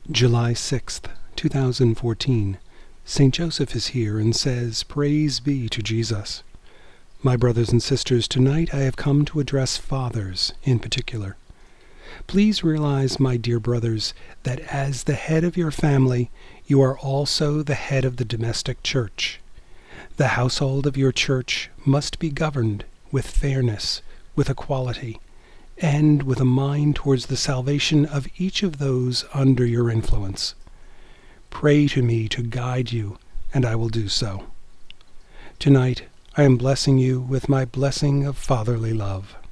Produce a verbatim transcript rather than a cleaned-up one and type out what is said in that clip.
July sixth, two thousand fourteen. Saint Joseph is here and says, "Praise be to Jesus." My brothers and sisters, tonight I have come to address fathers in particular. Please realize, my dear brothers, that as the head of your family, you are also the head of the domestic church. The household of your church must be governed with fairness, with equality, and with a mind towards the salvation of each of those under your influence. Pray to me to guide you, and I will do so. Tonight, I am blessing you with my blessing of fatherly love.